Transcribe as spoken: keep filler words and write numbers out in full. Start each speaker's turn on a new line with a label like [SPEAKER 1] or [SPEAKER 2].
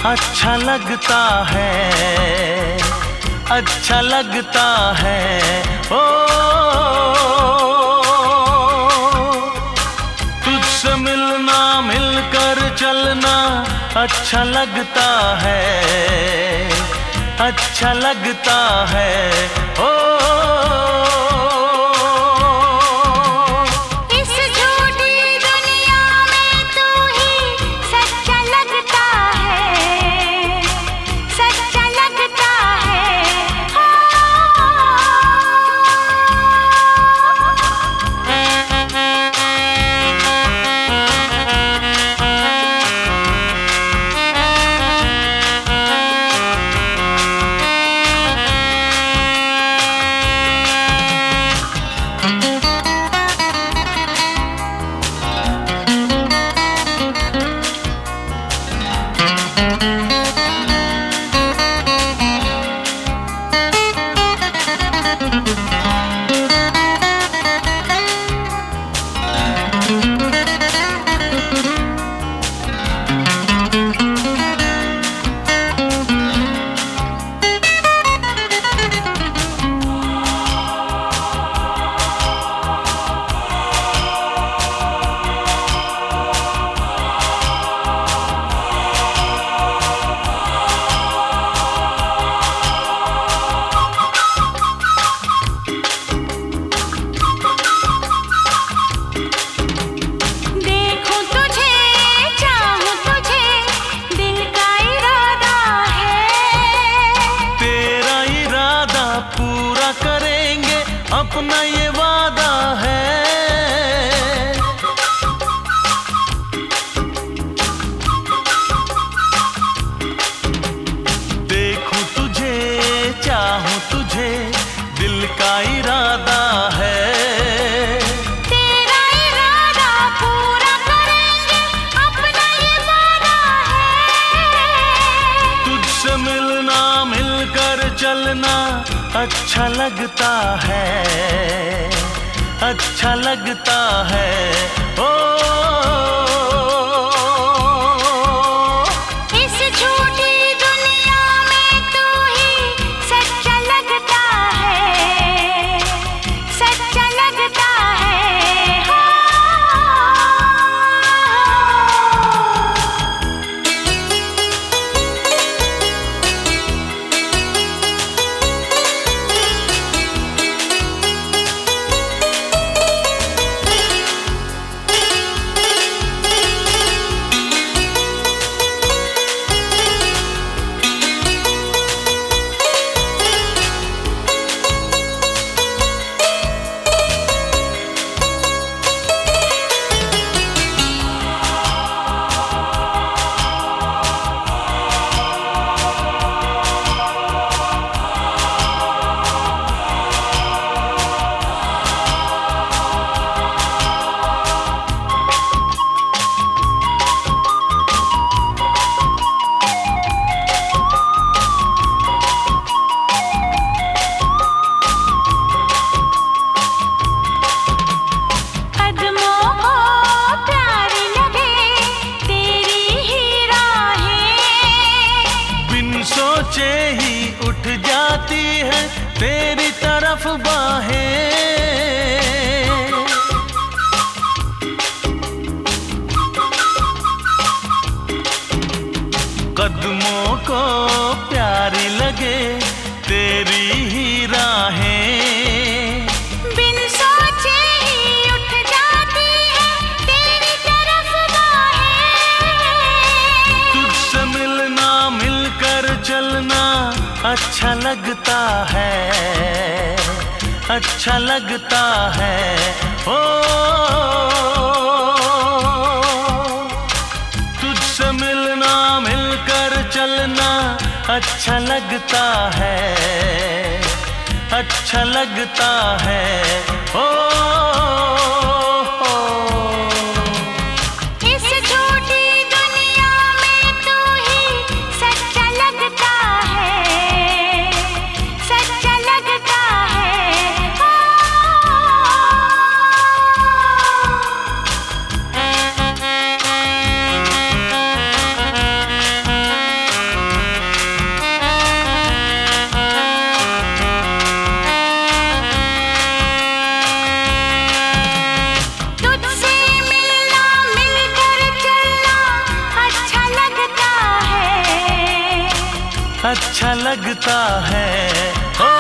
[SPEAKER 1] अच्छा लगता है, अच्छा लगता है। ओ तुझसे मिलना, मिलकर चलना अच्छा लगता है, अच्छा लगता है। ओ अपना ये वादा है। देखूं तुझे, चाहूं तुझे, दिल का इरादा है।
[SPEAKER 2] तेरा इरादा पूरा करेंगे, अपना ये वादा है।
[SPEAKER 1] तुझसे मिलना, मिलकर चलना अच्छा लगता है, अच्छा लगता है। ओ
[SPEAKER 2] इस झूठी दुनिया में तू ही सच्चा लगता है, सच्चा लगता है। हो
[SPEAKER 1] सोचे ही उठ जाती है तेरी तरफ बाहें। कदमों को प्यारी लगे तेरी ही राहें।
[SPEAKER 2] बिन सोचे ही उठ जाती है तेरी तरफ बाहें।
[SPEAKER 1] तुझसे मिलना, मिलकर चलना अच्छा लगता है, अच्छा लगता है। ओ तुझसे मिलना, मिलकर चलना अच्छा लगता है, अच्छा लगता है। ओ अच्छा लगता है ओ